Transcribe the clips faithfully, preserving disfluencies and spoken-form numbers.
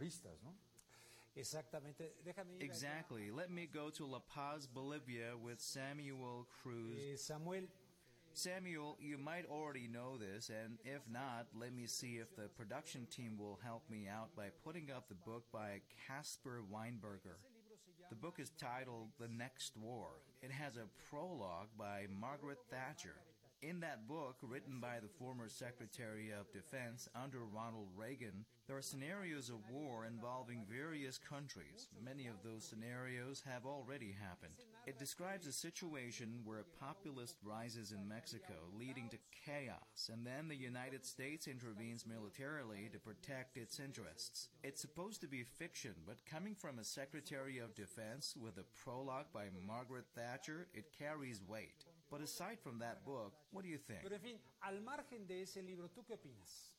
turistas, ¿no? Exactamente. Déjame ir Exactly. Let me go to La Paz, Bolivia with Samuel Cruz. Eh, Samuel, Samuel, you might already know this, and if not, let me see if the production team will help me out by putting up the book by Caspar Weinberger. The book is titled The Next War. It has a prologue by Margaret Thatcher. In that book, written by the former Secretary of Defense under Ronald Reagan, there are scenarios of war involving various countries. Many of those scenarios have already happened. It describes a situation where a populist rises in Mexico, leading to chaos, and then the United States intervenes militarily to protect its interests. It's supposed to be fiction, but coming from a Secretary of Defense with a prologue by Margaret Thatcher, it carries weight. But aside from that book, what do you think? pero en fin, al margen de ese libro, ¿tú qué opinas?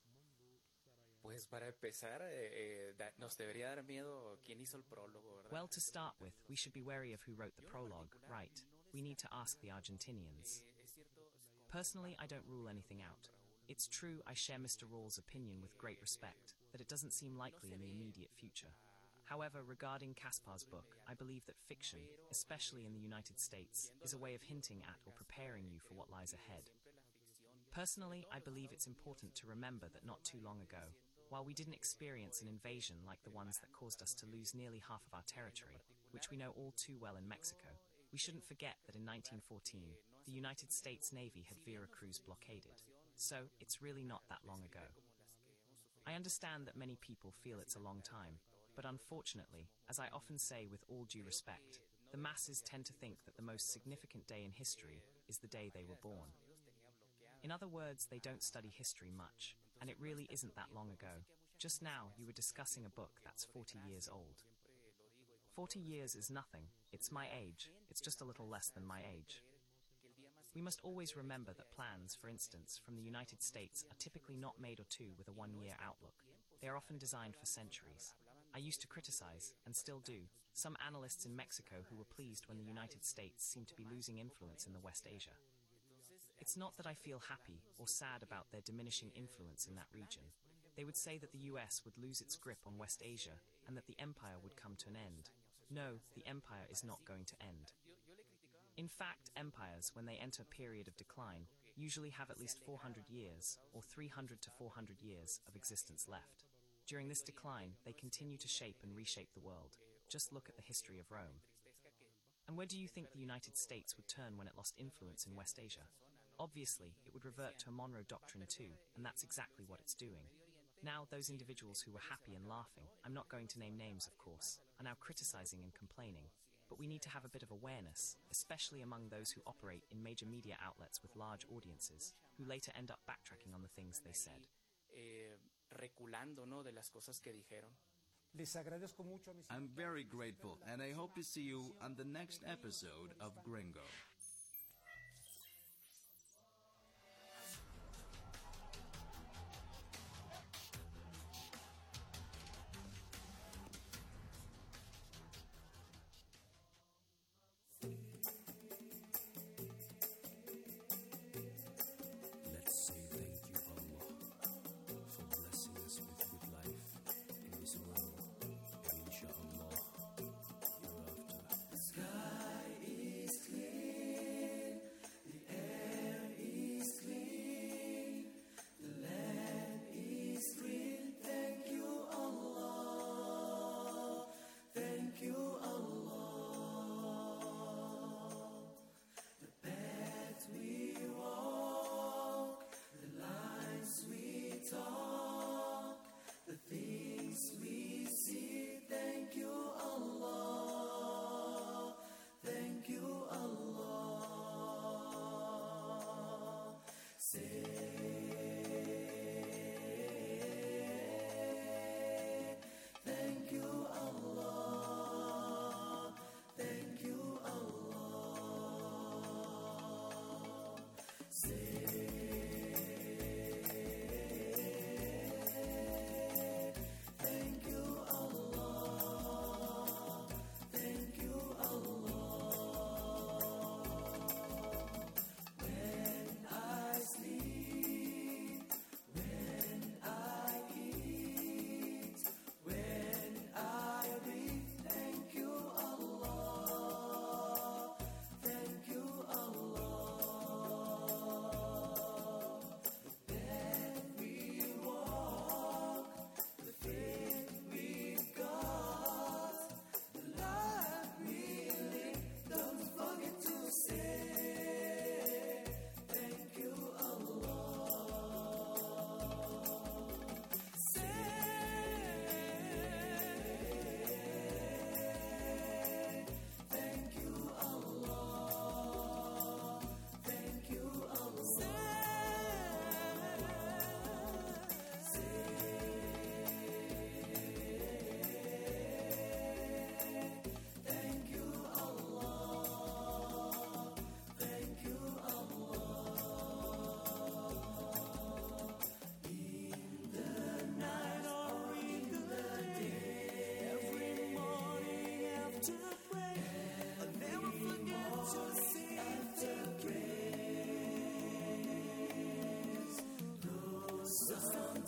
Pues para empezar, eh, eh, da, nos debería dar miedo quién hizo el prólogo, ¿verdad? Well, to start with, we should be wary of who wrote the prologue, right? We need to ask the Argentinians. Personally, I don't rule anything out. It's true I share Mister Rawls' opinion with great respect, that it doesn't seem likely in the immediate future. However, regarding Caspar's book, I believe that fiction, especially in the United States, is a way of hinting at or preparing you for what lies ahead. Personally, I believe it's important to remember that not too long ago, while we didn't experience an invasion like the ones that caused us to lose nearly half of our territory, which we know all too well in Mexico, we shouldn't forget that in nineteen fourteen, the United States Navy had Veracruz blockaded. So, it's really not that long ago. I understand that many people feel it's a long time, but unfortunately, as I often say with all due respect, the masses tend to think that the most significant day in history is the day they were born. In other words, they don't study history much, and it really isn't that long ago. Just now, you were discussing a book that's forty years old. forty years is nothing. It's my age. It's just a little less than my age. We must always remember that plans, for instance, from the United States are typically not made or two with a one-year outlook. They are often designed for centuries. I used to criticize, and still do, some analysts in Mexico who were pleased when the United States seemed to be losing influence in the West Asia. It's not that I feel happy or sad about their diminishing influence in that region. They would say that the U S would lose its grip on West Asia and that the empire would come to an end. No, the empire is not going to end. In fact, empires, when they enter a period of decline, usually have at least four hundred years, or three hundred to four hundred years, of existence left. During this decline, they continue to shape and reshape the world. Just look at the history of Rome. And where do you think the United States would turn when it lost influence in West Asia? Obviously, it would revert to a Monroe Doctrine too, and that's exactly what it's doing. Now, those individuals who were happy and laughing, I'm not going to name names, of course, are now criticizing and complaining. But we need to have a bit of awareness, especially among those who operate in major media outlets with large audiences, who later end up backtracking on the things they said. Eh, reculando, ¿no? De las cosas que dijeron. Les agradezco mucho a mis... I'm very grateful, and I hope to see you on the next episode of Gringo. Let's say thank you, Allah, for blessing us with good life in this world, and inshallah, hereafter. The sky is clear.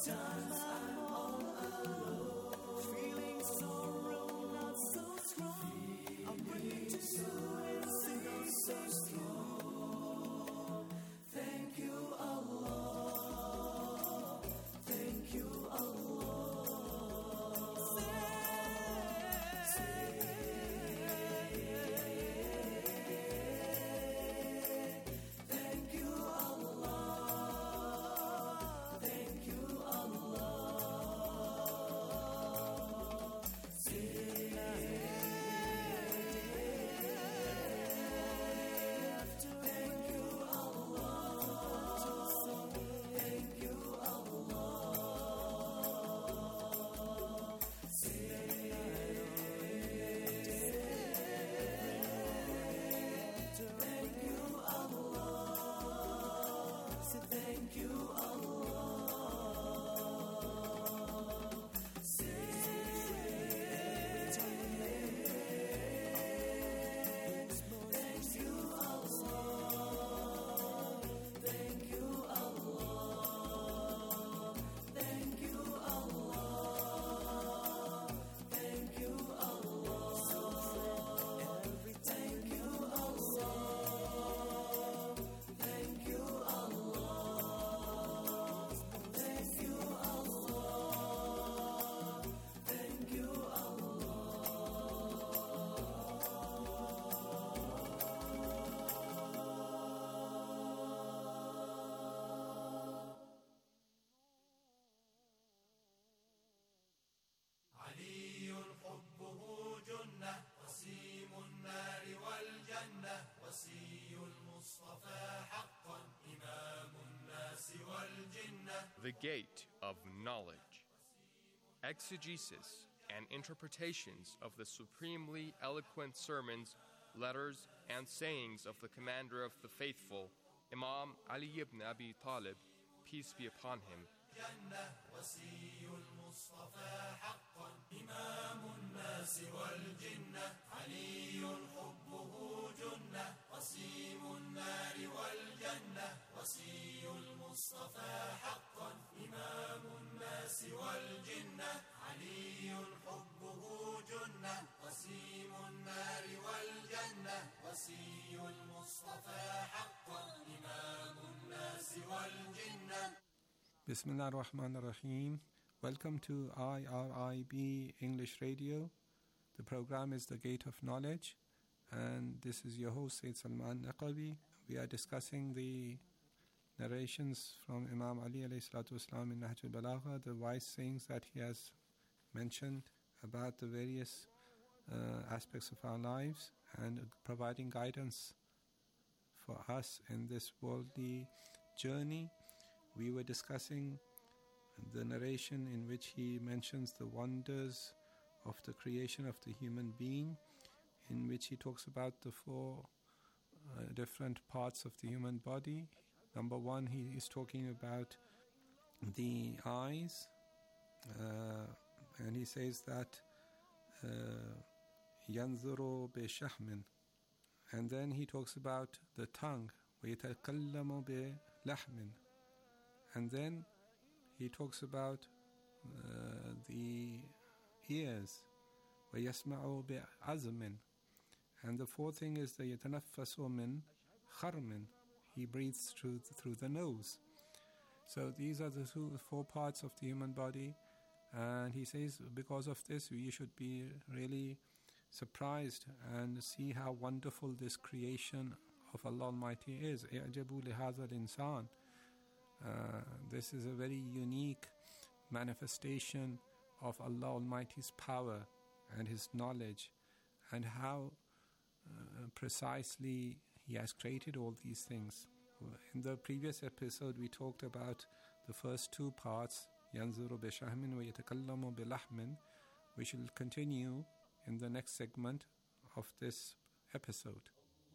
The Gate of Knowledge. Exegesis and interpretations of the supremely eloquent sermons, letters, and sayings of the Commander of the Faithful, Imam Ali ibn Abi Talib, peace be upon him. Bismillah ar-Rahman ar-Rahim. Welcome to I R I B English Radio. The program is The Gate of Knowledge, and this is your host, Sayyid Salman Naqabi. We are discussing the narrations from Imam Ali alayhi salatu wasalam in Nahj al-Balagha, the wise sayings that he has mentioned about the various uh, aspects of our lives, and providing guidance for us in this worldly journey. We were discussing the narration in which he mentions the wonders of the creation of the human being, in which he talks about the four uh, different parts of the human body. Number one, he is talking about the eyes, uh, and he says that yanzuru bi shahmin, and then he talks about the tongue, وَيَتَكَلَّمُ بِلَحْمٍ, and then he talks about uh, the ears, وَيَسْمَعُ بِعَزْمٍ, and the fourth thing is the يَتَنَفَّسُ مِنْ خَرْمٍ, he breathes through through the nose. So these are the two, four parts of the human body, and he says because of this we should be really surprised and see how wonderful this creation of Allah Almighty is. إِعْجَبُوا لِهَذَا الْإِنسَانِ. Uh, this is a very unique manifestation of Allah Almighty's power and His knowledge, and how uh, precisely He has created all these things. In the previous episode we talked about the first two parts, يَنْظُرُ بِشَهْمٍ وَيَتَكَلَّمُ بِلَحْمٍ. We shall continue in the next segment of this episode.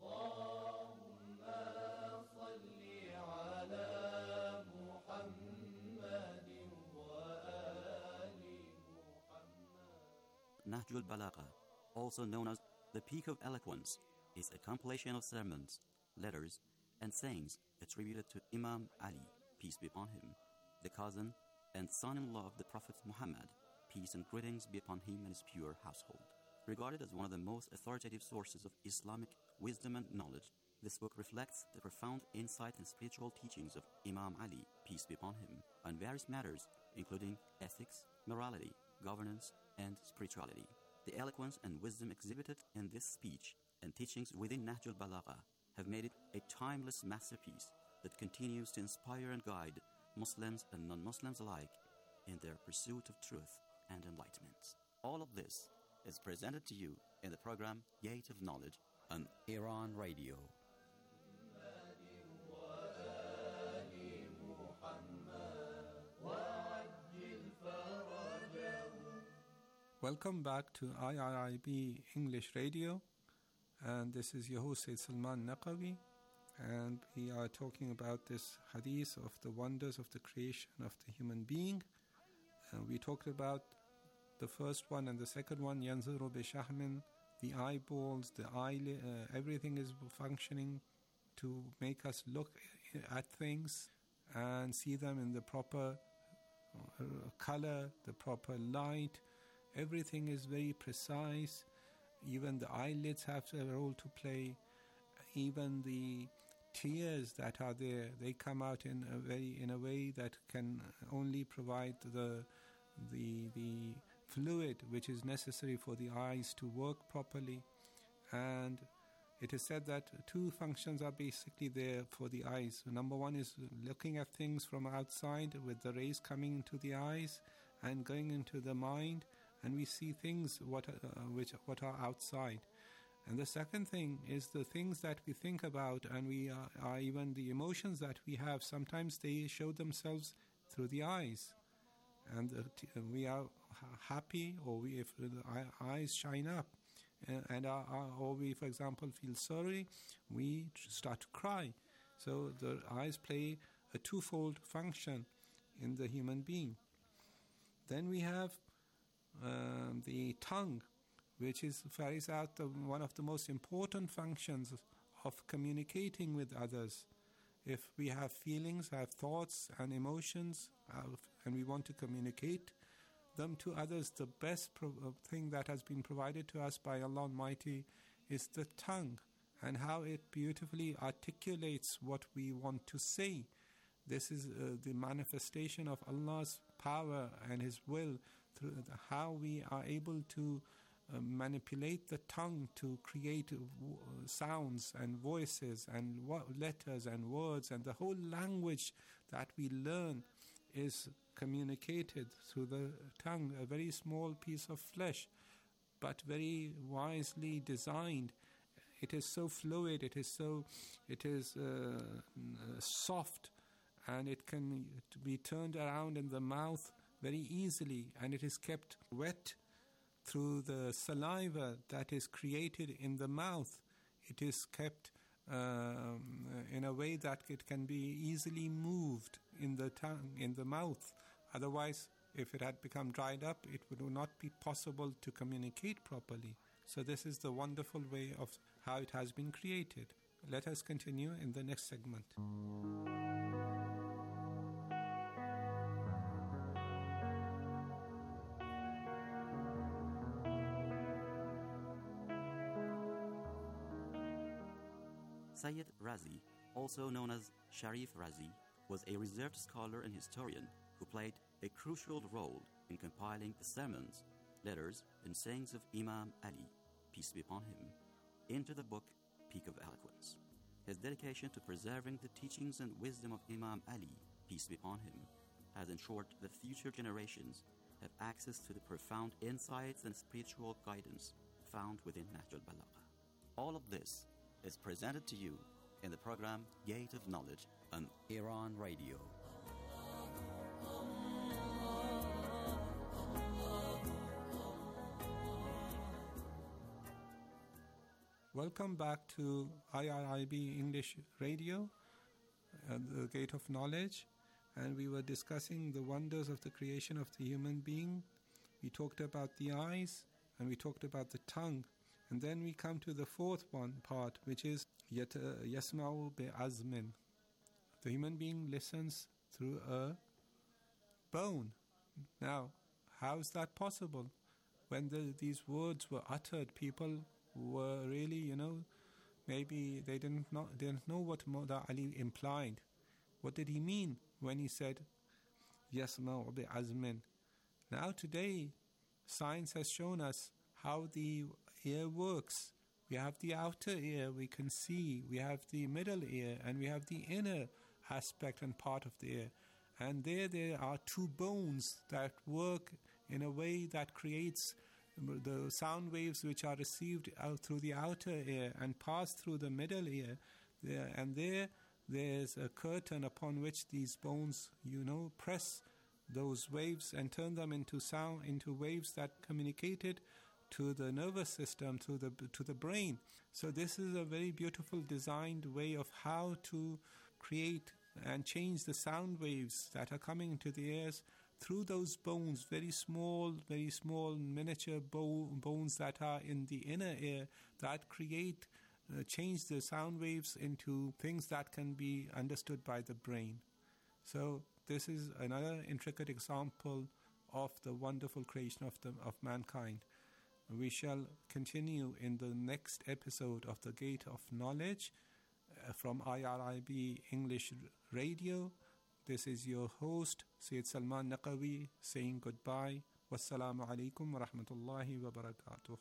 Nahj al-Balagha, also known as the Peak of Eloquence, is a compilation of sermons, letters, and sayings attributed to Imam Ali, peace be upon him, the cousin and son-in-law of the Prophet Muhammad, peace and greetings be upon him and his pure household. Regarded as one of the most authoritative sources of Islamic wisdom and knowledge, this book reflects the profound insight and spiritual teachings of Imam Ali, peace be upon him, on various matters including ethics, morality, governance, and spirituality. The eloquence and wisdom exhibited in this speech and teachings within Nahj al-Balagha have made it a timeless masterpiece that continues to inspire and guide Muslims and non-Muslims alike in their pursuit of truth and enlightenment. All of this is presented to you in the program Gate of Knowledge on Iran Radio. Welcome back to I R I B English Radio, and this is your host Sayyid Salman Naqawi, and we are talking about this hadith of the wonders of the creation of the human being. Uh, we talked about the first one and the second one, Yanzuru bi shahmin, the eyeballs, the eyelid, uh, everything is functioning to make us look at things and see them in the proper uh, color, the proper light. Everything is very precise. Even the eyelids have a role to play. Even the tears that are there, they come out in a very in a way that can only provide the the the fluid which is necessary for the eyes to work properly. And it is said that two functions are basically there for the eyes. Number one is looking at things from outside with the rays coming into the eyes and going into the mind, and we see things what uh, which what are outside. And the second thing is the things that we think about, and we are, are even the emotions that we have. Sometimes they show themselves through the eyes, and uh, t- we are happy, or we, if the eyes shine up, uh, and our, our, or we, for example, feel sorry, we start to cry. So the eyes play a twofold function in the human being. Then we have um, the tongue, which is carries out the, one of the most important functions of communicating with others. If we have feelings, have thoughts and emotions, uh, and we want to communicate them to others, the best pro- thing that has been provided to us by Allah Almighty is the tongue, and how it beautifully articulates what we want to say. This is uh, the manifestation of Allah's power and His will through the, how we are able to uh, manipulate the tongue to create uh, w- sounds and voices and wo- letters and words, and the whole language that we learn is communicated through the tongue, a very small piece of flesh, but very wisely designed. It is so fluid, it is so, it is uh, soft, and it can be turned around in the mouth very easily, and it is kept wet through the saliva that is created in the mouth. It is kept um, in a way that it can be easily moved in the tongue, in the mouth. Otherwise, if it had become dried up, it would not be possible to communicate properly. So this is the wonderful way of how it has been created. Let us continue in the next segment. Sayyid Razi, also known as Sharif Razi, was a reserved scholar and historian who played a crucial role in compiling the sermons, letters, and sayings of Imam Ali, peace be upon him, into the book Peak of Eloquence. His dedication to preserving the teachings and wisdom of Imam Ali, peace be upon him, has ensured that future generations have access to the profound insights and spiritual guidance found within Nahj al-Balagha. All of this is presented to you in the program Gate of Knowledge on Iran Radio. Welcome back to I R I B English Radio, uh, the Gate of Knowledge, and we were discussing the wonders of the creation of the human being. We talked about the eyes, and we talked about the tongue. And then we come to the fourth one part, which is yasma'u bi azmin. The human being listens through a bone. Now, how is that possible? When the, these words were uttered, people were really, you know, maybe they didn't know, didn't know what Mawla Ali implied. What did he mean when he said, Yasma'u bi'azmin? Now today, science has shown us how the ear works. We have the outer ear, we can see. We have the middle ear, and we have the inner aspect and part of the ear. And there, there are two bones that work in a way that creates the sound waves which are received out through the outer ear and pass through the middle ear. There, and there, there's a curtain upon which these bones, you know, press those waves and turn them into sound, into waves that communicated to the nervous system, to the to the brain. So this is a very beautiful designed way of how to create and change the sound waves that are coming into the ears through those bones, very small, very small miniature bo- bones that are in the inner ear that create, uh, change the sound waves into things that can be understood by the brain. So this is another intricate example of the wonderful creation of the of mankind. We shall continue in the next episode of The Gate of Knowledge uh, from I R I B English Radio. This is your host, Sayyid Salman Naqawi, saying goodbye. Wassalamu alaikum wa rahmatullahi wa barakatuh.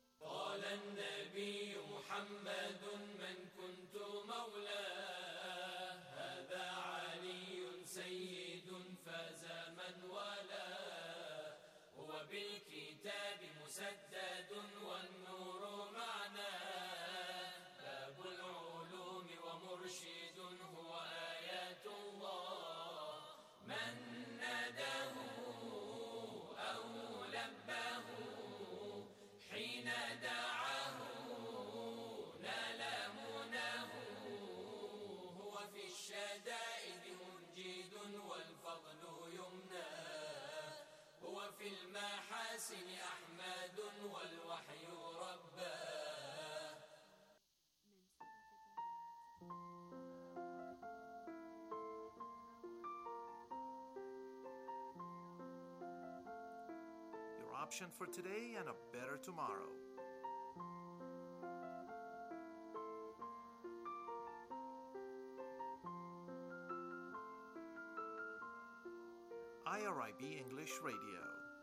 بالكتاب مسدد والنور معناه باب العلوم ومرشد هو آيات الله من ناداه أو لباه حين دعاه نال مناه هو في الشدائد منجد والفضل يمناه هو في المحاسن أحمد والوحي رباه. Your option for today and a better tomorrow. I R I B English Radio.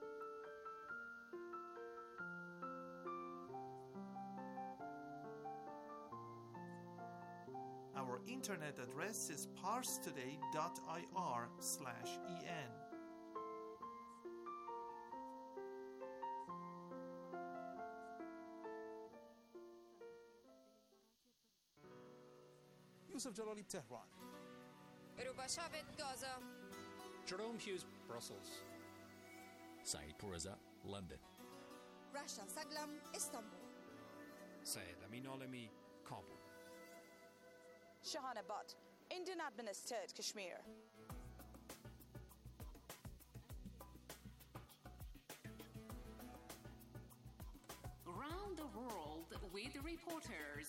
Our internet address is parstoday dot I R slash E N. Yusuf Jalali, Tehran. Rubashavit, Gaza. Jerome Hughes, Brussels. Saeed Pourreza, London. Rasha Saglam, Istanbul. Syed Amin Alami, Kabul. Shahana Butt, Indian administered Kashmir. Around the world with reporters.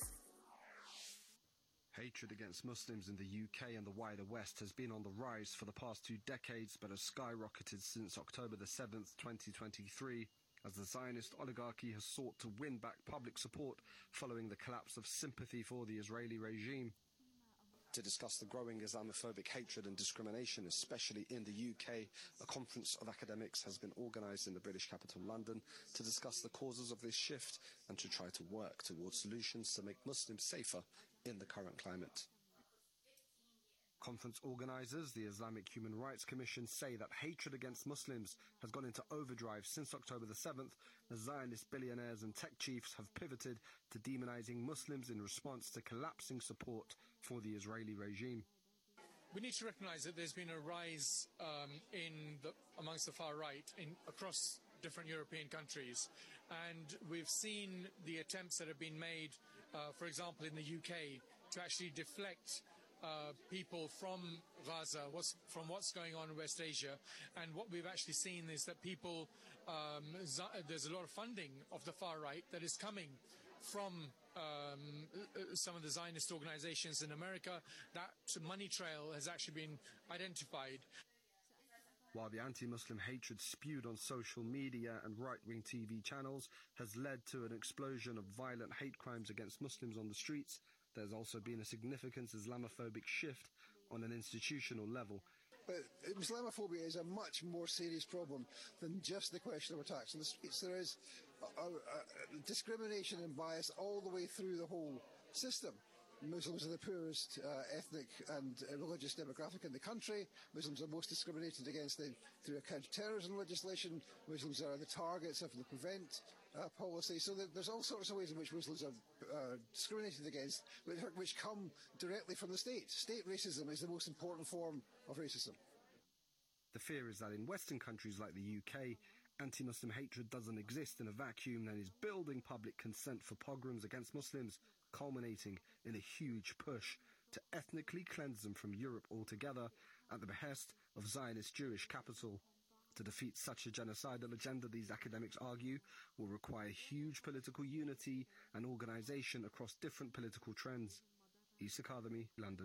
Hatred against Muslims in the U K and the wider West has been on the rise for the past two decades, but has skyrocketed since October the seventh, twenty twenty-three, as the Zionist oligarchy has sought to win back public support following the collapse of sympathy for the Israeli regime. To discuss the growing Islamophobic hatred and discrimination, especially in the U K, a conference of academics has been organised in the British capital, London, to discuss the causes of this shift and to try to work towards solutions to make Muslims safer in the current climate. Conference organisers, the Islamic Human Rights Commission, say that hatred against Muslims has gone into overdrive since October the seventh, as Zionist billionaires and tech chiefs have pivoted to demonising Muslims in response to collapsing support for the Israeli regime. We need to recognise that there's been a rise um, in the, amongst the far right in, across different European countries, and we've seen the attempts that have been made, uh, for example, in the U K, to actually deflect Uh, people from Gaza, what's, from what's going on in West Asia. And what we've actually seen is that people, um, there's a lot of funding of the far right that is coming from um, some of the Zionist organizations in America. That money trail has actually been identified. while the anti-Muslim hatred spewed on social media and right-wing T V channels has led to an explosion of violent hate crimes against Muslims on the streets, there's also been a significant Islamophobic shift on an institutional level. But Islamophobia is a much more serious problem than just the question of attacks on the streets. There is a, a, a discrimination and bias all the way through the whole system. Muslims are the poorest uh, ethnic and uh, religious demographic in the country. Muslims are most discriminated against in, through counter-terrorism legislation. Muslims are the targets of the Prevent uh, policy. So that there's all sorts of ways in which Muslims are uh, discriminated against, which, which come directly from the state. State racism is the most important form of racism. The fear is that in Western countries like the U K, anti-Muslim hatred doesn't exist in a vacuum and is building public consent for pogroms against Muslims, culminating in a huge push to ethnically cleanse them from Europe altogether at the behest of Zionist Jewish capital. To defeat such a genocidal agenda, these academics argue, will require huge political unity and organisation across different political trends. Isa Kadhimi, London.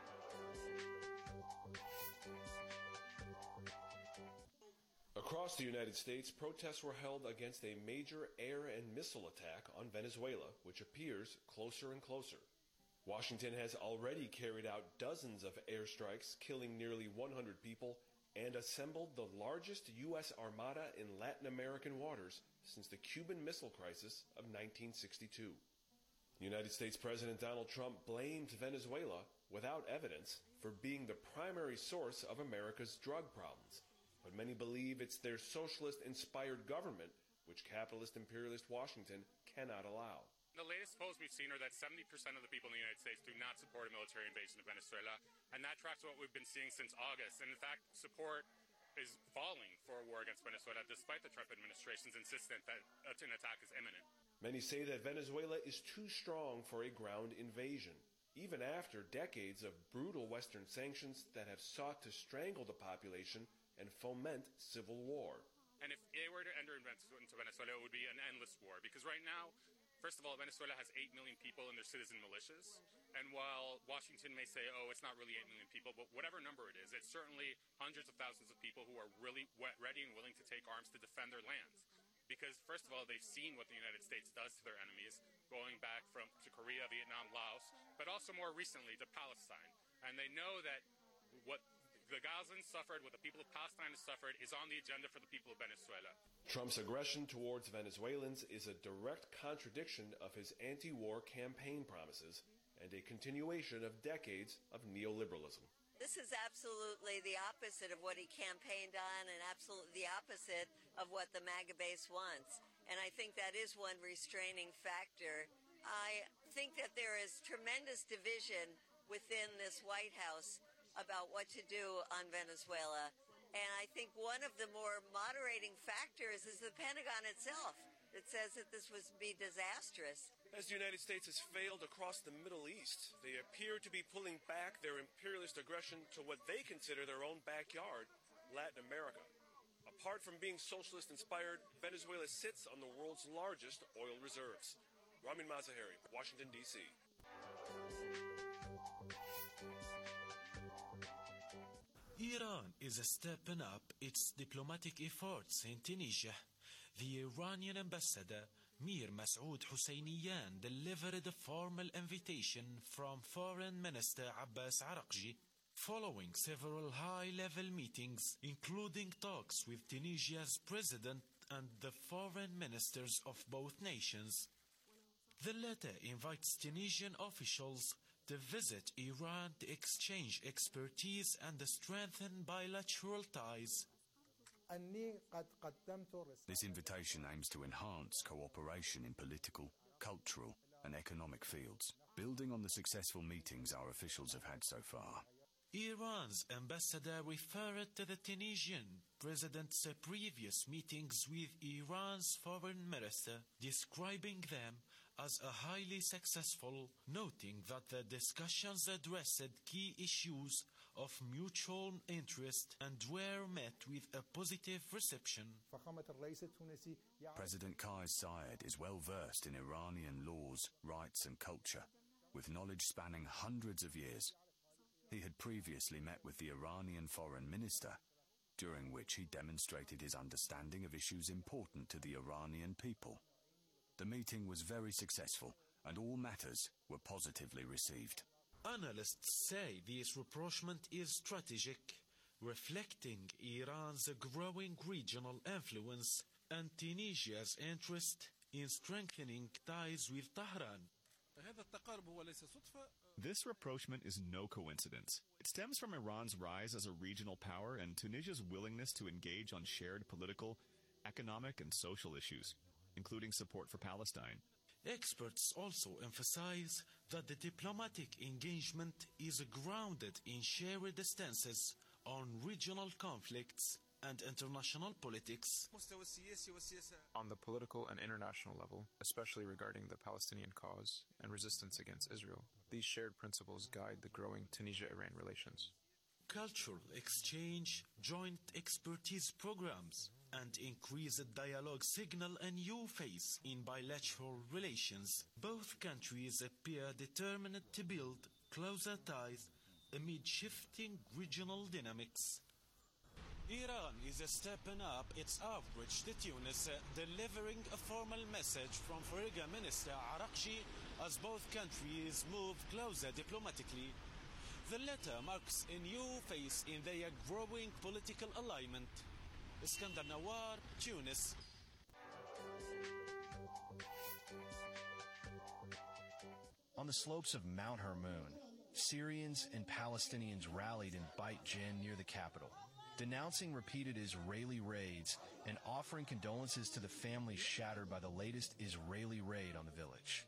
Across the United States, protests were held against a major air and missile attack on Venezuela, which appears closer and closer. Washington has already carried out dozens of airstrikes, killing nearly one hundred people, and assembled the largest U S armada in Latin American waters since the Cuban Missile Crisis of nineteen sixty-two. United States President Donald Trump blamed Venezuela, without evidence, for being the primary source of America's drug problems. But many believe it's their socialist-inspired government, which capitalist imperialist Washington cannot allow. The latest polls we've seen are that seventy percent of the people in the United States do not support a military invasion of Venezuela, and that tracks what we've been seeing since August. And in fact, support is falling for a war against Venezuela, despite the Trump administration's insistence that an attack is imminent. Many say that Venezuela is too strong for a ground invasion, even after decades of brutal Western sanctions that have sought to strangle the population and foment civil war. And if they were to enter into Venezuela, it would be an endless war. Because right now, first of all, Venezuela has eight million people in their citizen militias. And while Washington may say, oh, it's not really eight million people, but whatever number it is, it's certainly hundreds of thousands of people who are really ready and willing to take arms to defend their lands. Because, first of all, they've seen what the United States does to their enemies, going back from to Korea, Vietnam, Laos, but also more recently to Palestine. And they know that what the Gazans suffered, what the people of Palestine has suffered, is on the agenda for the people of Venezuela. Trump's aggression towards Venezuelans is a direct contradiction of his anti-war campaign promises and a continuation of decades of neoliberalism. This is absolutely the opposite of what he campaigned on and absolutely the opposite of what the MAGA base wants. And I think that is one restraining factor. I think that there is tremendous division within this White House about what to do on Venezuela. And I think one of the more moderating factors is the Pentagon itself. It says that this would be disastrous. As the United States has failed across the Middle East, they appear to be pulling back their imperialist aggression to what they consider their own backyard, Latin America. Apart from being socialist-inspired, Venezuela sits on the world's largest oil reserves. Ramin Mazaheri, Washington, D C Iran is stepping up its diplomatic efforts in Tunisia. The Iranian ambassador, Mir Masoud Husseinian, delivered a formal invitation from Foreign Minister Abbas Araghchi following several high-level meetings, including talks with Tunisia's president and the foreign ministers of both nations. The letter invites Tunisian officials to visit Iran to exchange expertise and strengthen bilateral ties. This invitation aims to enhance cooperation in political, cultural and economic fields, building on the successful meetings our officials have had so far. Iran's ambassador referred to the Tunisian president's previous meetings with Iran's foreign minister, describing them as a highly successful, noting that the discussions addressed key issues of mutual interest and were met with a positive reception. President Kais Saied is well versed in Iranian laws, rights and culture, with knowledge spanning hundreds of years. He had previously met with the Iranian foreign minister during which he demonstrated his understanding of issues important to the Iranian people. The meeting was very successful, and all matters were positively received. Analysts say this rapprochement is strategic, reflecting Iran's growing regional influence and Tunisia's interest in strengthening ties with Tehran. This rapprochement is no coincidence. It stems from Iran's rise as a regional power and Tunisia's willingness to engage on shared political, economic, and social issues, including support for Palestine. Experts also emphasize that the diplomatic engagement is grounded in shared stances on regional conflicts and international politics. On the political and international level, especially regarding the Palestinian cause and resistance against Israel, these shared principles guide the growing Tunisia-Iran relations. Cultural exchange, joint expertise programs, and increased dialogue signal a new phase in bilateral relations. Both countries appear determined to build closer ties amid shifting regional dynamics. Iran is stepping up its outreach to Tunis, delivering a formal message from Foreign Minister Arakchi as both countries move closer diplomatically. The letter marks a new phase in their growing political alignment. Iskandar Nawar, Tunis. On the slopes of Mount Hermon, Syrians and Palestinians rallied in Beit Jin near the capital, denouncing repeated Israeli raids and offering condolences to the families shattered by the latest Israeli raid on the village.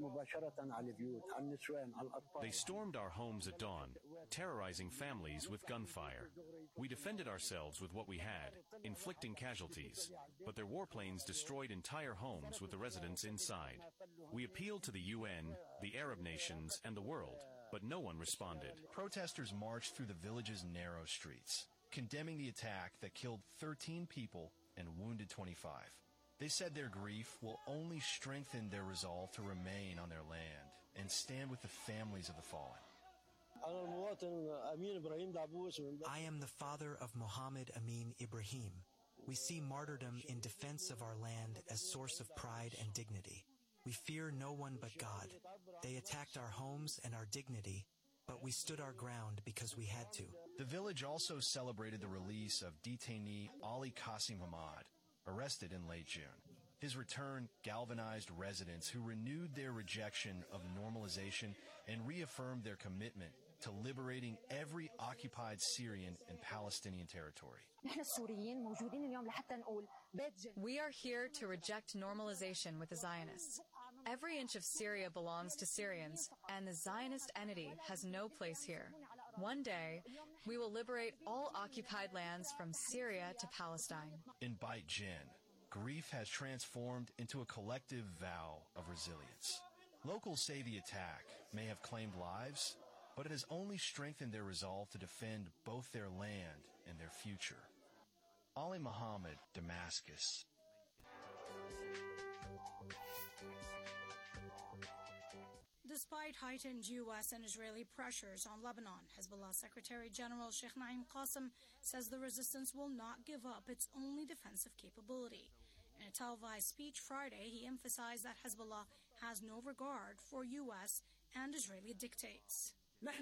They stormed our homes at dawn, terrorizing families with gunfire. We defended ourselves with what we had, inflicting casualties, but their warplanes destroyed entire homes with the residents inside. We appealed to the U N, the Arab nations, and the world, but no one responded. Protesters marched through the village's narrow streets, condemning the attack that killed thirteen people and wounded twenty-five. They said their grief will only strengthen their resolve to remain on their land and stand with the families of the fallen. I am the father of Mohammed Amin Ibrahim. We see martyrdom in defense of our land as source of pride and dignity. We fear no one but God. They attacked our homes and our dignity, but we stood our ground because we had to. The village also celebrated the release of detainee Ali Qasim Hamad, arrested in late June. His return galvanized residents who renewed their rejection of normalization and reaffirmed their commitment to liberating every occupied Syrian and Palestinian territory. We are here to reject normalization with the Zionists. Every inch of Syria belongs to Syrians, and the Zionist entity has no place here. One day, we will liberate all occupied lands from Syria to Palestine. In Beit Jin, grief has transformed into a collective vow of resilience. Locals say the attack may have claimed lives, but it has only strengthened their resolve to defend both their land and their future. Ali Muhammad, Damascus. Despite heightened U S and Israeli pressures on Lebanon, Hezbollah Secretary General Sheikh Naim Qassem says the resistance will not give up its only defensive capability. In a televised speech Friday, he emphasized that Hezbollah has no regard for U S and Israeli dictates.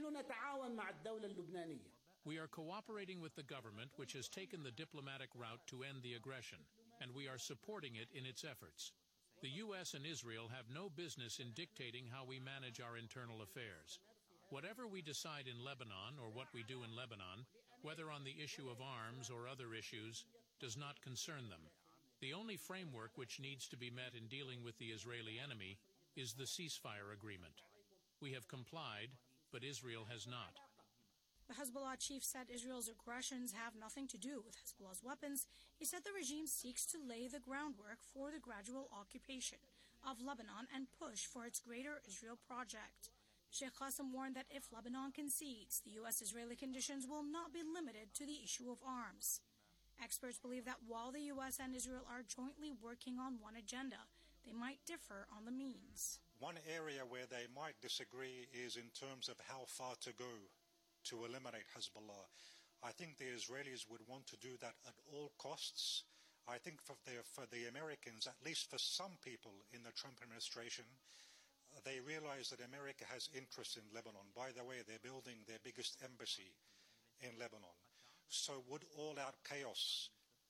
We are cooperating with the government, which has taken the diplomatic route to end the aggression, and we are supporting it in its efforts. The U S and Israel have no business in dictating how we manage our internal affairs. Whatever we decide in Lebanon or what we do in Lebanon, whether on the issue of arms or other issues, does not concern them. The only framework which needs to be met in dealing with the Israeli enemy is the ceasefire agreement. We have complied, but Israel has not. The Hezbollah chief said Israel's aggressions have nothing to do with Hezbollah's weapons. He said the regime seeks to lay the groundwork for the gradual occupation of Lebanon and push for its Greater Israel project. Sheikh Qassem warned that if Lebanon concedes, the U S-Israeli conditions will not be limited to the issue of arms. Experts believe that while the U S and Israel are jointly working on one agenda, they might differ on the means. One area where they might disagree is in terms of how far to go to eliminate Hezbollah. I think the Israelis would want to do that at all costs. I think for the, for the Americans, at least for some people in the Trump administration, they realize that America has interest in Lebanon. By the way, they're building their biggest embassy in Lebanon. So would all-out chaos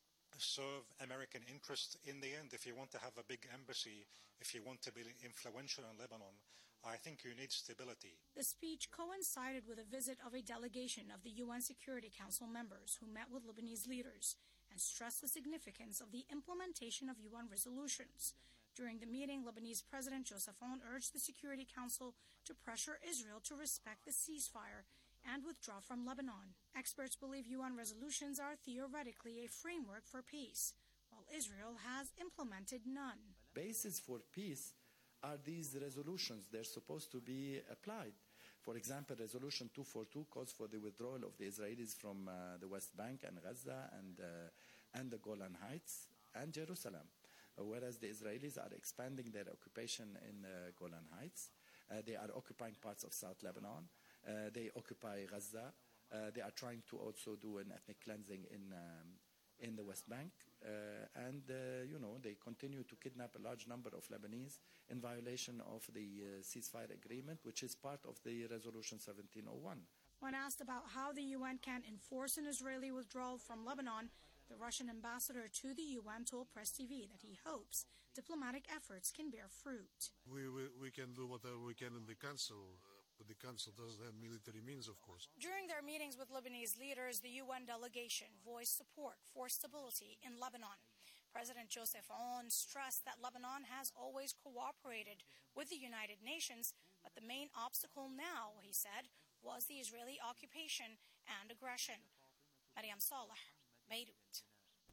serve American interest in the end? If you want to have a big embassy, if you want to be influential in Lebanon, I think you need stability. The speech coincided with a visit of a delegation of the U N Security Council members who met with Lebanese leaders and stressed the significance of the implementation of U N resolutions. During the meeting, Lebanese President Joseph Aoun urged the Security Council to pressure Israel to respect the ceasefire and withdraw from Lebanon. Experts believe U N resolutions are theoretically a framework for peace, while Israel has implemented none. Basis for peace are these resolutions. They're supposed to be applied. For example, Resolution two forty-two calls for the withdrawal of the Israelis from uh, the West Bank and Gaza and, uh, and the Golan Heights and Jerusalem, uh, whereas the Israelis are expanding their occupation in uh, Golan Heights. Uh, they are occupying parts of South Lebanon. Uh, they occupy Gaza. Uh, they are trying to also do an ethnic cleansing in um, in the West Bank. Uh, and, uh, you know, they continue to kidnap a large number of Lebanese in violation of the uh, ceasefire agreement, which is part of the Resolution seventeen oh one. When asked about how the U N can enforce an Israeli withdrawal from Lebanon, the Russian ambassador to the U N told Press T V that he hopes diplomatic efforts can bear fruit. We, we, we can do whatever we can in the Council. But the Council doesn't have military means, of course. During their meetings with Lebanese leaders, the U N delegation voiced support for stability in Lebanon. President Joseph Aoun stressed that Lebanon has always cooperated with the United Nations, but the main obstacle now, he said, was the Israeli occupation and aggression. Mariam Saleh, Beirut.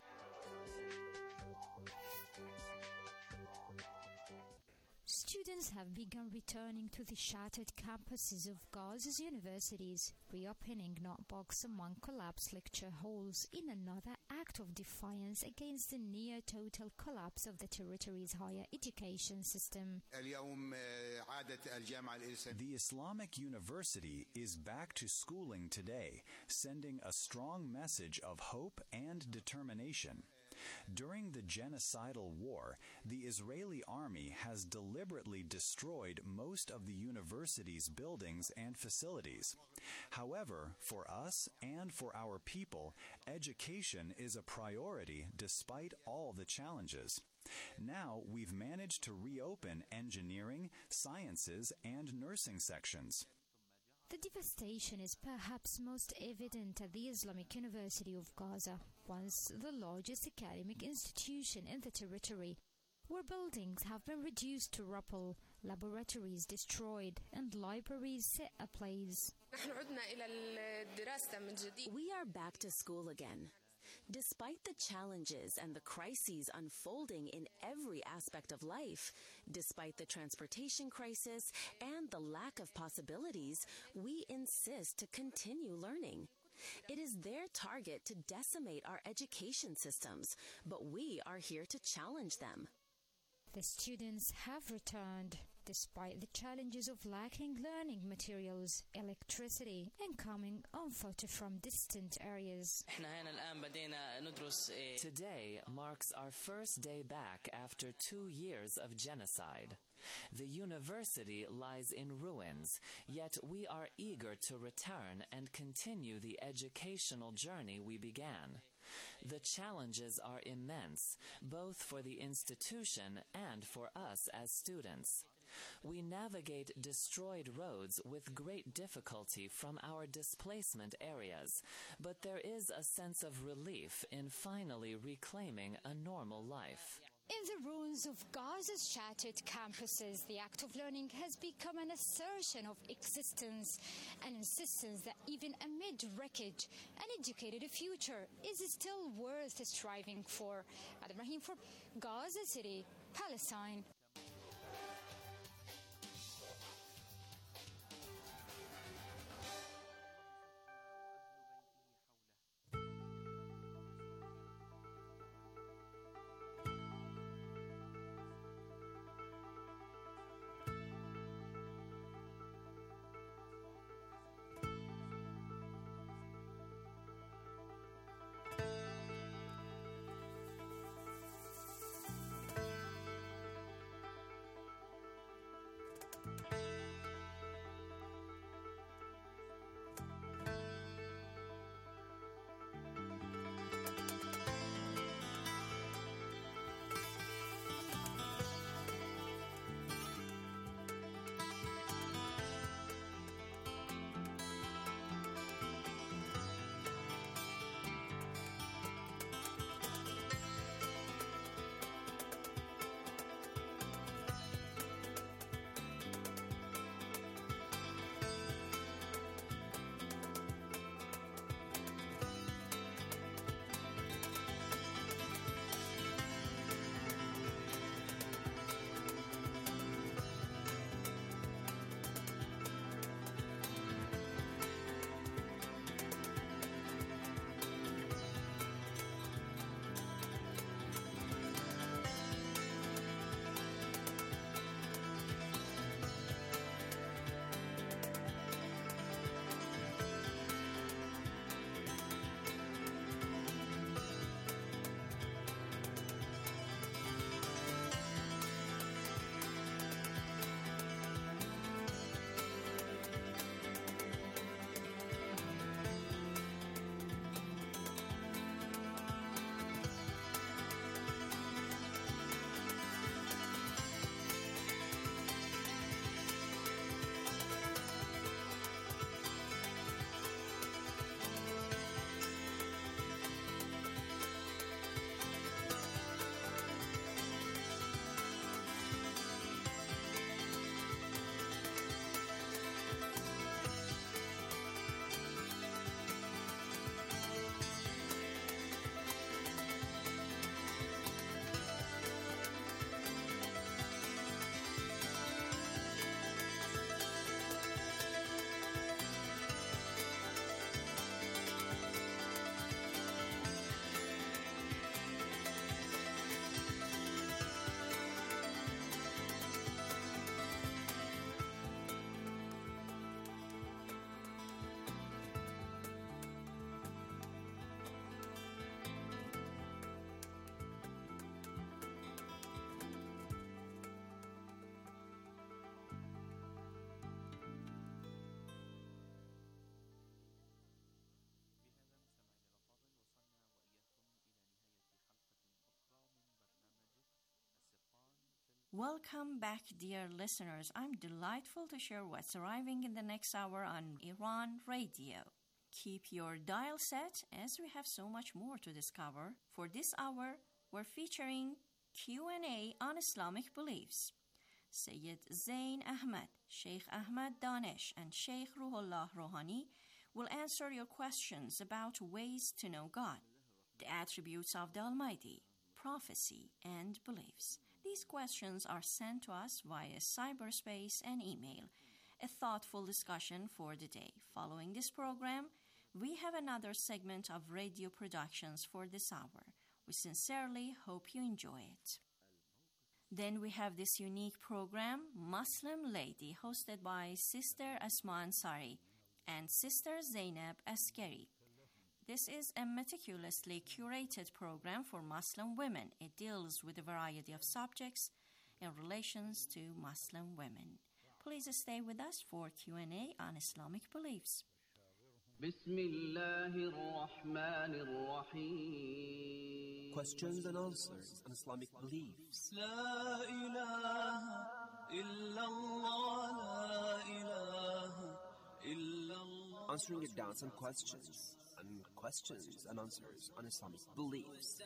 Students have begun returning to the shattered campuses of Gaza's universities, reopening knockbox-among collapsed lecture halls in another act of defiance against the near-total collapse of the territory's higher education system. The Islamic University is back to schooling today, sending a strong message of hope and determination. During the genocidal war, the Israeli army has deliberately destroyed most of the university's buildings and facilities. However, for us and for our people, education is a priority despite all the challenges. Now we've managed to reopen engineering, sciences, and nursing sections. The devastation is perhaps most evident at the Islamic University of Gaza, once the largest academic institution in the territory, where buildings have been reduced to rubble, laboratories destroyed, and libraries set ablaze. We are back to school again. Despite the challenges and the crises unfolding in every aspect of life, despite the transportation crisis and the lack of possibilities, we insist to continue learning. It is their target to decimate our education systems, but we are here to challenge them. The students have returned, despite the challenges of lacking learning materials, electricity, and coming on foot from distant areas. Today marks our first day back after two years of genocide. The university lies in ruins, yet we are eager to return and continue the educational journey we began. The challenges are immense, both for the institution and for us as students. We navigate destroyed roads with great difficulty from our displacement areas, but there is a sense of relief in finally reclaiming a normal life. In the ruins of Gaza's shattered campuses, the act of learning has become an assertion of existence, an insistence that even amid wreckage, an educated future is still worth striving for. Adam Rahim for Gaza City, Palestine. Welcome back, dear listeners. I'm delightful to share what's arriving in the next hour on Iran Radio. Keep your dial set as we have so much more to discover. For this hour, we're featuring Q and A on Islamic beliefs. Sayyid Zain Ahmad, Sheikh Ahmad Danesh, and Sheikh Ruhollah Rohani will answer your questions about ways to know God, the attributes of the Almighty, prophecy, and beliefs. These questions are sent to us via cyberspace and email. A thoughtful discussion for the day. Following this program, we have another segment of radio productions for this hour. We sincerely hope you enjoy it. Then we have this unique program, Muslim Lady, hosted by Sister Asma Ansari and Sister Zainab Askari. This is a meticulously curated program for Muslim women. It deals with a variety of subjects in relations to Muslim women. Please stay with us for Q and A on Islamic beliefs. Questions and answers on Islamic beliefs. Answering your doubts and questions. And questions and answers on Islamic beliefs.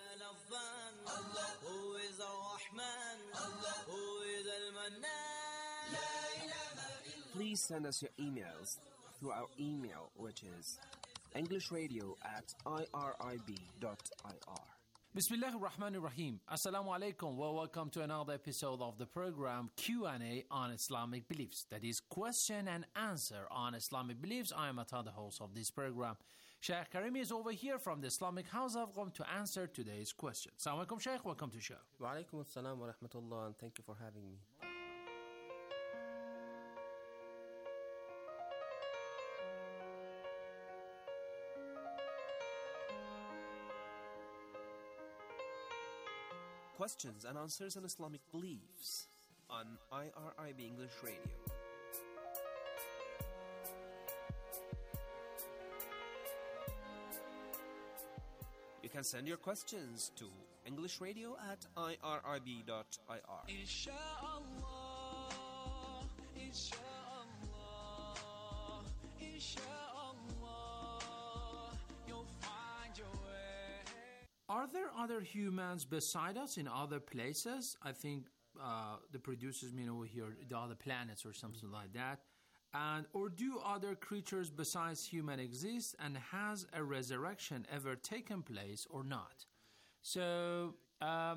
Please send us your emails through our email, which is englishradio at irib dot ir. Bismillah ar-Rahman ar-Rahim. Assalamu alaikum. Well, welcome to another episode of the program Q and A on Islamic beliefs. That is question and answer on Islamic beliefs. I am Atta, the host of this program. Sheikh Karimi is over here from the Islamic House of Qom to answer today's question. Assalamu alaikum, Sheikh. Welcome to the show. Wa alaikum assalam wa rahmatullah, and thank you for having me. Questions and answers on Islamic beliefs on I R I B English Radio. You can send your questions to englishradio at irib dot ir. Inshallah, inshallah, inshallah, you'll find your way. Are there other humans beside us in other places? I think uh, the producers mean over here the other planets or something mm-hmm. like that. And or do other creatures besides human exist, and has a resurrection ever taken place or not? So um,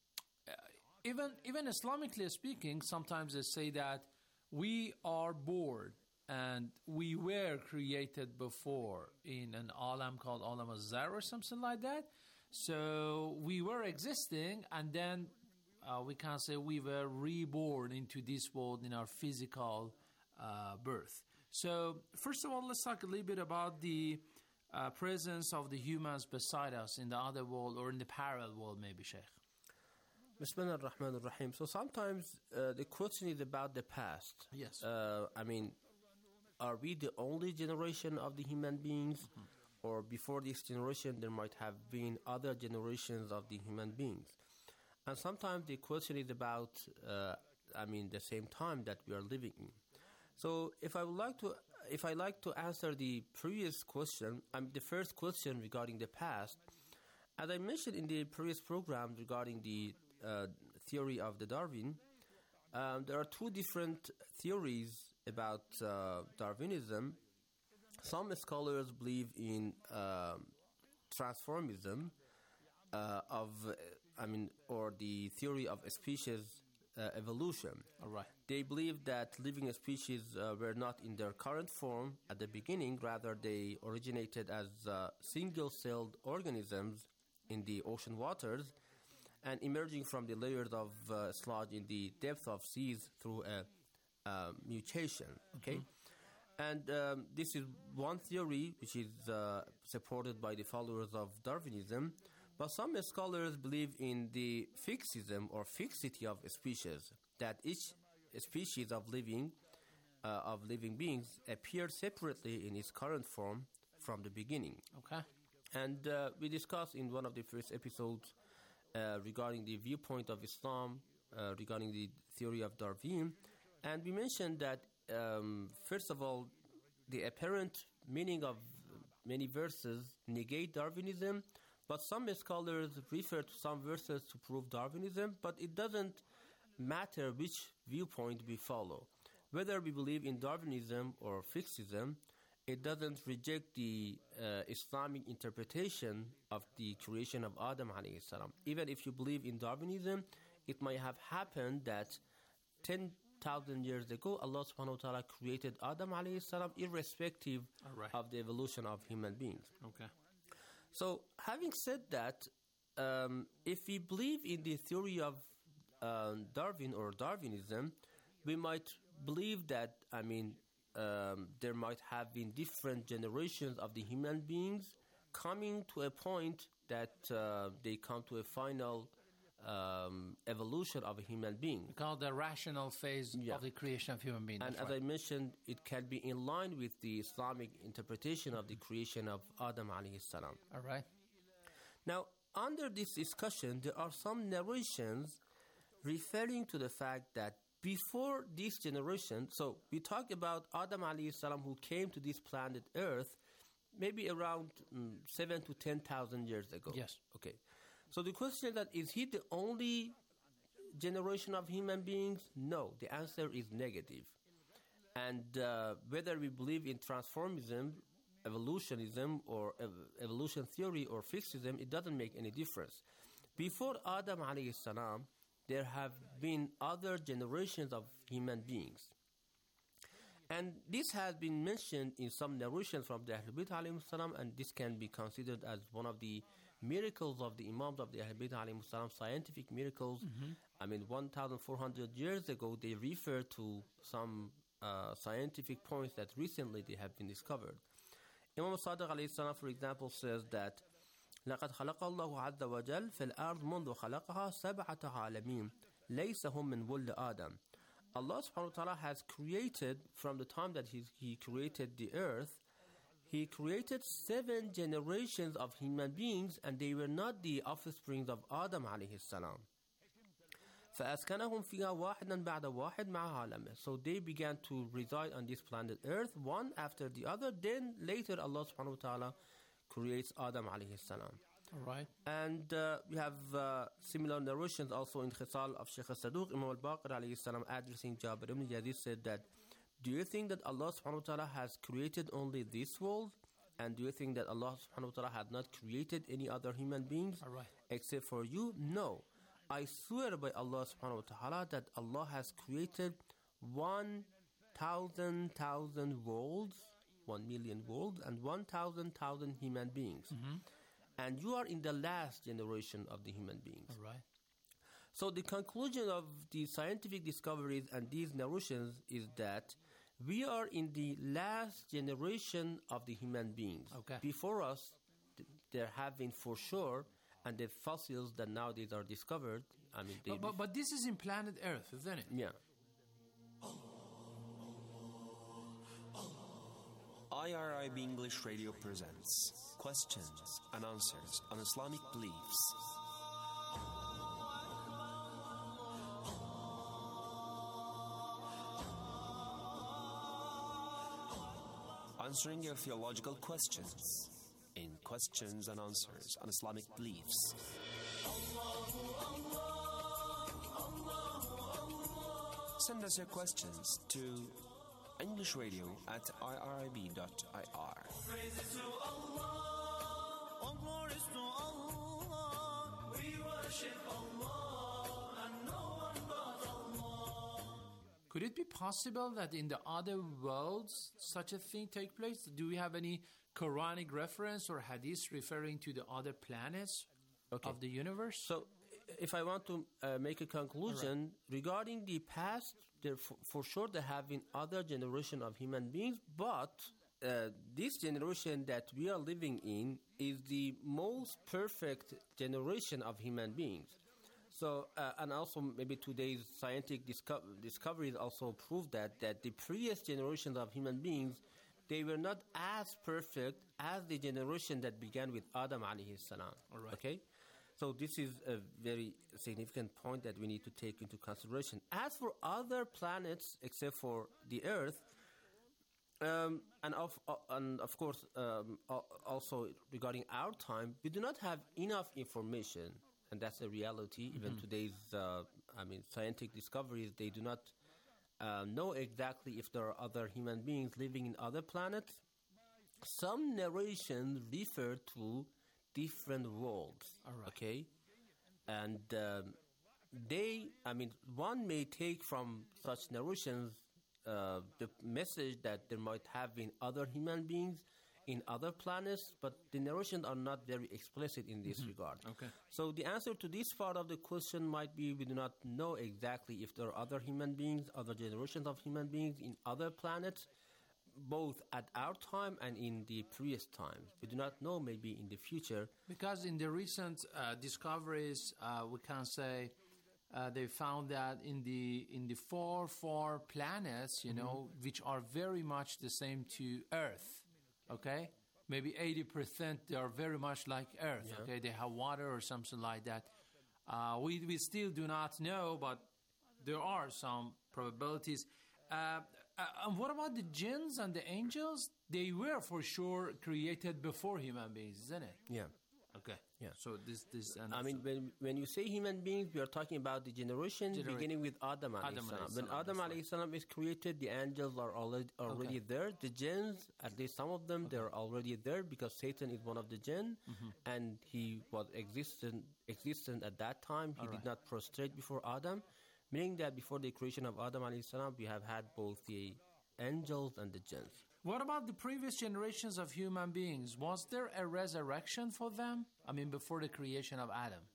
even even Islamically speaking, sometimes they say that we are born and we were created before in an alam called Alam al-Zar or something like that. So we were existing, and then uh, we can say we were reborn into this world in our physical uh, birth. So first of all, let's talk a little bit about the uh, presence of the humans beside us in the other world or in the parallel world, maybe, Sheikh. Bismillah ar-Rahman ar-Rahim. So sometimes uh, the question is about the past. Yes. Uh, I mean, are we the only generation of the human beings? Mm-hmm. Or before this generation, there might have been other generations of the human beings. And sometimes the question is about, uh, I mean, the same time that we are living in. So if I would like to, if I like to answer the previous question, um, the first question regarding the past, as I mentioned in the previous program regarding the uh, theory of the Darwin, um, there are two different theories about uh, Darwinism. Some scholars believe in uh, transformism uh, of, uh, I mean, or the theory of species uh, evolution. All right. They believe that living species uh, were not in their current form at the beginning. Rather, they originated as uh, single-celled organisms in the ocean waters and emerging from the layers of uh, sludge in the depth of seas through a uh, mutation. Okay. Mm-hmm. And um, this is one theory which is uh, supported by the followers of Darwinism. But some scholars believe in the fixism or fixity of species, that each species of living uh, of living beings appear separately in its current form from the beginning. Okay. And uh, we discussed in one of the first episodes uh, regarding the viewpoint of Islam uh, regarding the theory of Darwin. And we mentioned that, um, first of all, the apparent meaning of many verses negate Darwinism, but some scholars refer to some verses to prove Darwinism, but it doesn't matter which viewpoint we follow. Whether we believe in Darwinism or fixism, it doesn't reject the uh, Islamic interpretation of the creation of Adam alayhi salam. Even if you believe in Darwinism, it might have happened that ten thousand years ago, Allah subhanahu wa ta'ala created Adam alayhi salam irrespective right. of the evolution of human beings. Okay. So, having said that, um, if we believe in the theory of uh, Darwin or Darwinism, we might believe that, I mean, um, there might have been different generations of the human beings coming to a point that uh, they come to a final um, evolution of a human being. Called the rational phase Yeah. of the creation of human beings. And That's as right. I mentioned, it can be in line with the Islamic interpretation of the creation of Adam alayhi salam. All right. Now, under this discussion, there are some narrations referring to the fact that before this generation, so we talk about Adam alayhi salam who came to this planet Earth maybe around mm, seven to ten thousand years ago. Yes. Okay. So the question is that is he the only generation of human beings? No. The answer is negative. And uh, whether we believe in transformism, evolutionism, or ev- evolution theory or fixism, it doesn't make any difference. Before Adam alayhi salam, there have been other generations of human beings. And this has been mentioned in some narrations from the Ahlul Bayt alayhi salam, and this can be considered as one of the miracles of the Imams of the Ahlul Bayt alayhi salam, scientific miracles. Mm-hmm. I mean, one thousand four hundred years ago, they refer to some uh, scientific points that recently they have been discovered. Imam Sadiq alayhi salam, for example, says that لقد خلق الله عز وجل في الأرض منذ خلقها سبعة عالمين ليس هم من ولد آدم. Allah subhanahu wa ta'ala has created, from the time that he, he created the earth, He created seven generations of human beings, and they were not the offspring of Adam alayhi salam. فأسكنهم فيها واحدا بعد واحد مع عالمه. So they began to reside on this planet Earth, one after the other. Then later Allah subhanahu wa ta'ala creates Adam alayhi salam. All right. And uh, we have uh, similar narrations also in Khisal of Shaykh al-Saduq. Imam al-Baqir alayhi salam, addressing Jabir ibn Yazid, said that, do you think that Allah subhanahu wa ta'ala has created only this world? And do you think that Allah subhanahu wa ta'ala had not created any other human beings All right. except for you? No. I swear by Allah subhanahu wa ta'ala that Allah has created one thousand thousand worlds, one million worlds, and one thousand thousand human beings. Mm-hmm. And you are in the last generation of the human beings. All right. So the conclusion of the scientific discoveries and these narrations is that we are in the last generation of the human beings. Okay. Before us, th- there have been for sure, and the fossils that nowadays are discovered, I mean, they... But, but, but this is in planet Earth, isn't it? Yeah. I R I B English Radio presents questions and answers on Islamic beliefs. Answering your theological questions in questions and answers on Islamic beliefs. Send us your questions to englishradio at I R I B dot I R. Could it be possible that in the other worlds such a thing take place? Do we have any Quranic reference or hadith referring to the other planets Okay. of the universe? So, if I want to uh, make a conclusion regarding the past, there for, for sure there have been other generation of human beings, but uh, this generation that we are living in is the most perfect generation of human beings. So, uh, and also maybe today's scientific disco- discoveries also prove that that the previous generations of human beings, they were not as perfect as the generation that began with Adam alayhi salam. All right. Okay. So this is a very significant point that we need to take into consideration. As for other planets, except for the Earth, um, and, of, uh, and of course um, also regarding our time, we do not have enough information, and that's a reality. Mm-hmm. Even today's, uh, I mean, scientific discoveries, they do not uh, know exactly if there are other human beings living in other planets. Some narrations refer to different worlds, All right. okay? And um, they, I mean, one may take from such narrations uh, the message that there might have been other human beings in other planets, but the narrations are not very explicit in this Mm-hmm. regard. Okay. So the answer to this part of the question might be we do not know exactly if there are other human beings, other generations of human beings in other planets, both at our time and in the previous times. We do not know, maybe in the future. Because in the recent uh, discoveries, uh, we can say uh, they found that in the in the four four planets, you mm-hmm. know, which are very much the same to Earth, okay? Maybe eighty percent they are very much like Earth, yeah. okay? They have water or something like that. Uh, we, we still do not know, but there are some probabilities. Uh, Uh, and what about the jinns and the angels? They were for sure created before human beings, isn't it? Yeah. Okay. Yeah. So this, this. And I mean, when when you say human beings, we are talking about the generation Genera- beginning with Adam alayhi Adam salam. alayhi When salam, Adam that's alayhi salam is created, the angels are already already Okay. there. The jinns, at least some of them, they're already there because Satan is one of the jinn, Mhm. and he was existent existent at that time. He All did right. not prostrate before Adam, meaning that before the creation of Adam alayhi salam, we have had both the angels and the jinns. What about the previous generations of human beings? Was there a resurrection for them? I mean, before the creation of Adam?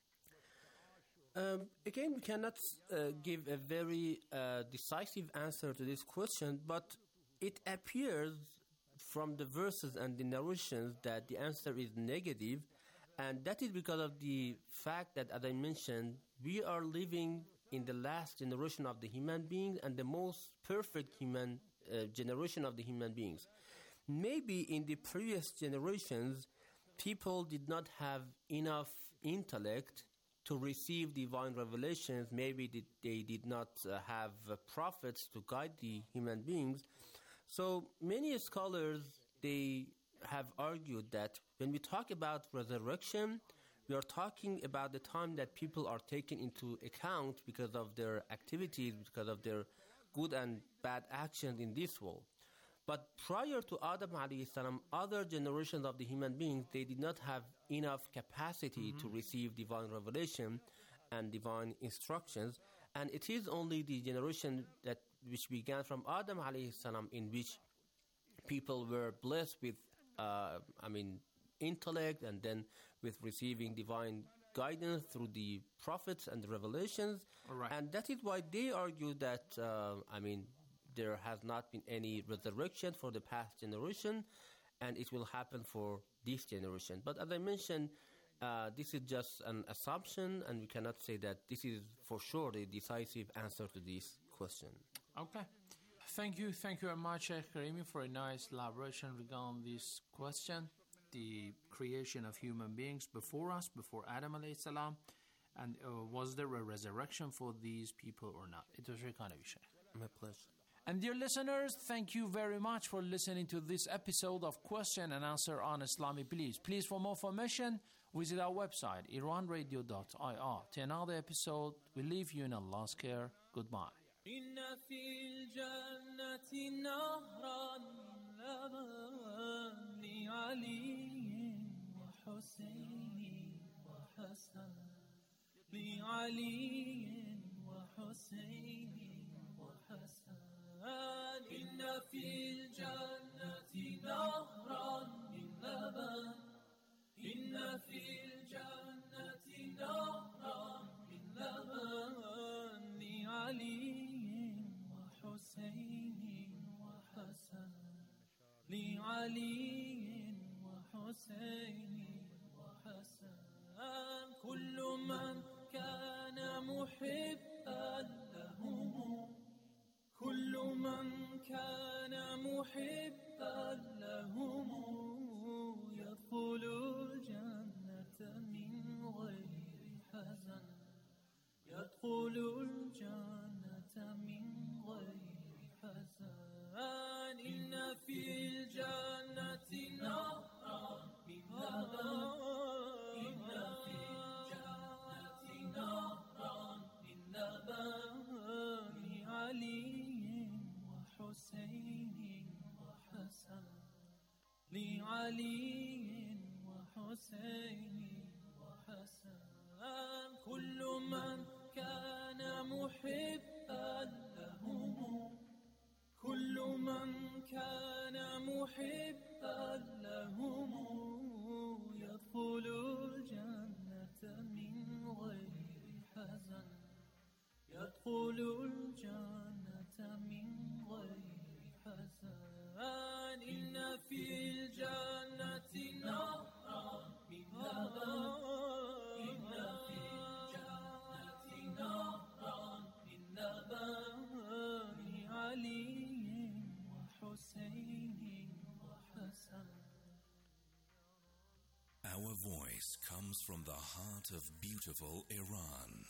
Um, again, we cannot uh, give a very uh, decisive answer to this question, but it appears from the verses and the narrations that the answer is negative, and that is because of the fact that, as I mentioned, we are living in the last generation of the human beings and the most perfect human uh, generation of the human beings. Maybe in the previous generations, people did not have enough intellect to receive divine revelations. Maybe they, they did not uh, have uh, prophets to guide the human beings. So many scholars, they have argued that when we talk about resurrection, we are talking about the time that people are taken into account because of their activities, because of their good and bad actions in this world. But prior to Adam alayhi salam, other generations of the human beings, they did not have enough capacity mm-hmm. to receive divine revelation and divine instructions. And it is only the generation that which began from Adam alayhi salam, in which people were blessed with, uh, I mean, intellect, and then with receiving divine guidance through the prophets and the revelations. Right. And that is why they argue that, uh, I mean, there has not been any resurrection for the past generation, and it will happen for this generation. But as I mentioned, uh, this is just an assumption, and we cannot say that this is for sure the decisive answer to this question. Okay. Thank you. Thank you very much, Sheikh Karimi, for a nice elaboration regarding this question, the creation of human beings before us, before Adam alayhi salam, and uh, was there a resurrection for these people or not? It was very kind of you, Sheikh. My pleasure. And dear listeners, thank you very much for listening to this episode of Question and Answer on Islamic Beliefs. Please, for more information, visit our website, iran radio dot I R. To another episode, we leave you in Allah's care. Goodbye. إن في الجنة نهرا لبن لعلي وحسين وحسن لعلي وحسين وحسن إن في الجنة نهرا من لبن إن في الجنة نهرا من لبن لعلي وحسين وحسن لعلي وحسين وحسن كل من كان محبا لهم كل من كان محبا لهم يدخل الجنة من غير يدخل الجنة من غير حزان إن في الجنة نهرا من لبن إن في الجنة نهرا من لبن لعلي وحسين وحسن لعلي وحسين وحسن كل من كان محبا لهم كل من كان محبا لهم يدخل الجنة من غير حزن يدخل الجنة من غير حزن إن في الجنة نهرا من لبن إن في الجنة نهرا من لبن علي وحسين وحسن. Our voice comes from the heart of beautiful Iran.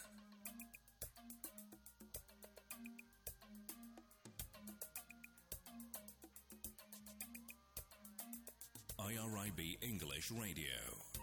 I R I B English Radio.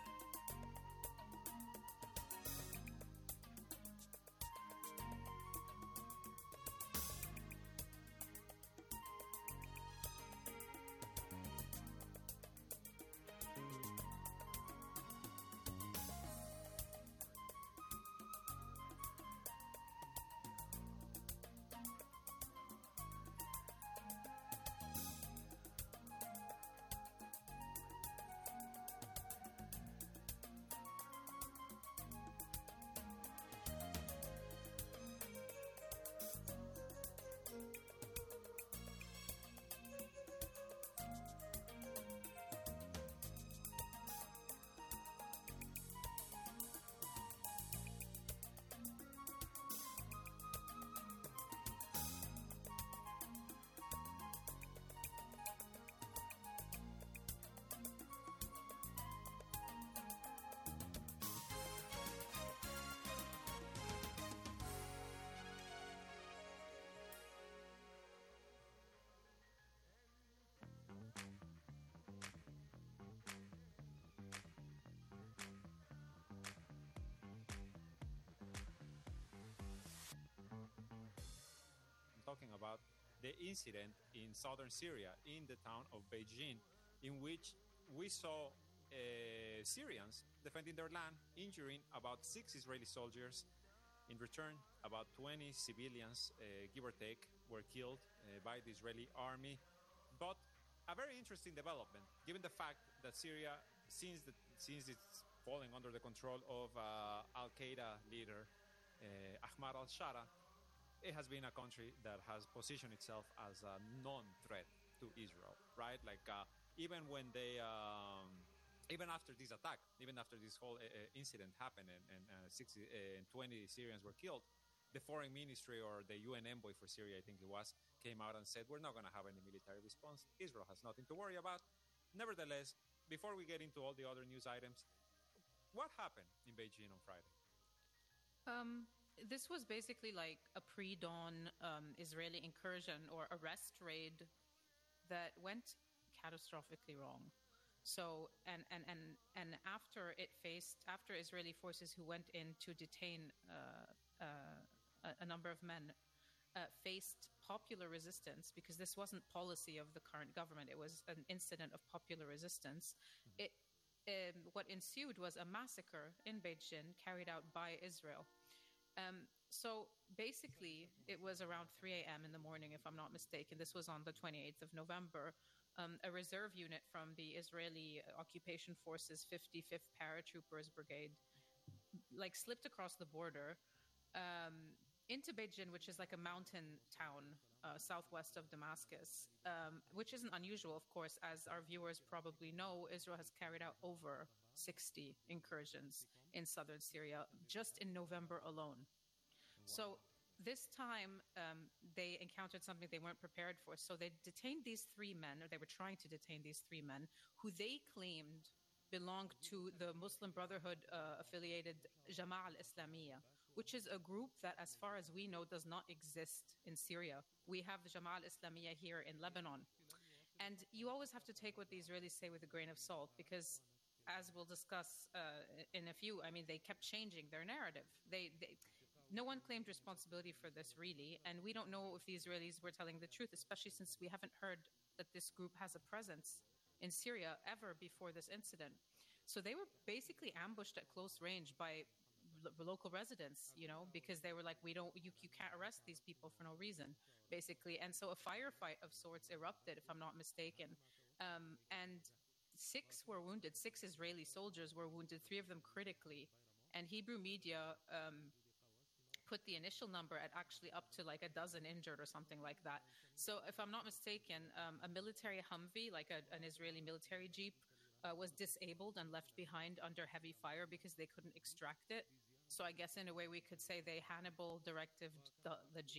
Talking about the incident in southern Syria, in the town of Beijing, in which we saw uh, Syrians defending their land, injuring about six Israeli soldiers. In return, about twenty civilians, uh, give or take, were killed uh, by the Israeli army. But a very interesting development, given the fact that Syria, since, the, since it's falling under the control of uh, Al-Qaeda leader uh, Ahmad al-Shara, it has been a country that has positioned itself as a non-threat to Israel, right? Like uh, even when they, um, even after this attack, even after this whole uh, incident happened and, and uh, sixty, uh, twenty Syrians were killed, the foreign ministry or the U N envoy for Syria, I think it was, came out and said, we're not going to have any military response. Israel has nothing to worry about. Nevertheless, before we get into all the other news items, what happened in Beijing on Friday? Um... This was basically like a pre-dawn um, Israeli incursion or arrest raid that went catastrophically wrong. So, and, and, and, and after it faced, after Israeli forces who went in to detain uh, uh, a, a number of men uh, faced popular resistance, because this wasn't policy of the current government, it was an incident of popular resistance, mm-hmm. it, um, what ensued was a massacre in Beijing carried out by Israel. Um, so basically, it was around three a.m. in the morning, if I'm not mistaken. This was on the twenty-eighth of November. Um, a reserve unit from the Israeli occupation forces fifty-fifth Paratroopers Brigade, like, slipped across the border um, into Beijing, which is like a mountain town uh, southwest of Damascus, um, which isn't unusual, of course. As our viewers probably know, Israel has carried out over sixty incursions in southern Syria just in November alone. Wow. So this time um, they encountered something they weren't prepared for. So they detained these three men, or they were trying to detain these three men, who they claimed belonged to the Muslim Brotherhood uh, affiliated Jama'a al-Islamiyya, which is a group that, as far as we know, does not exist in Syria. We have the Jama'ah al-Islamiyah here in Lebanon. And you always have to take what the Israelis say with a grain of salt, because as we'll discuss uh, in a few, I mean, they kept changing their narrative. They, they, no one claimed responsibility for this, really, and we don't know if the Israelis were telling the truth, especially since we haven't heard that this group has a presence in Syria ever before this incident. So they were basically ambushed at close range by lo- local residents, you know, because they were like, we don't, you, you can't arrest these people for no reason, basically. And so a firefight of sorts erupted, if I'm not mistaken. Um, and six were wounded. Six Israeli soldiers were wounded, three of them critically. And Hebrew media um, put the initial number at actually up to like a dozen injured or something like that. So if I'm not mistaken, um, a military Humvee, like a, an Israeli military jeep, uh, was disabled and left behind under heavy fire because they couldn't extract it. So I guess in a way we could say they Hannibal directed the, the jeep.